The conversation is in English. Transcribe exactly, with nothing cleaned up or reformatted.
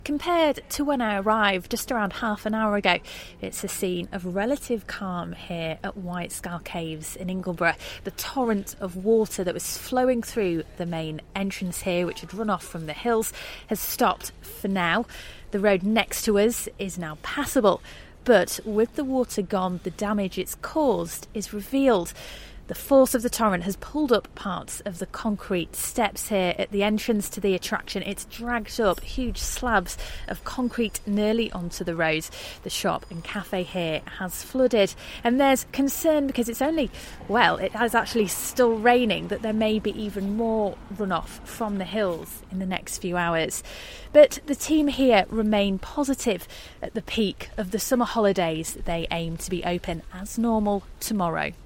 Compared to when I arrived just around half an hour ago, it's a scene of relative calm here at White Skull Caves in Ingleborough. The torrent of water that was flowing through the main entrance here, which had run off from the hills, has stopped for now. The road next to us is now passable, but with the water gone, the damage it's caused is revealed. The force of the torrent has pulled up parts of the concrete steps here at the entrance to the attraction. It's dragged up huge slabs of concrete nearly onto the road. The shop and cafe here has flooded, and there's concern because it's only, well, it is actually still raining, that there may be even more runoff from the hills in the next few hours. But the team here remain positive. At the peak of the summer holidays, they aim to be open as normal tomorrow.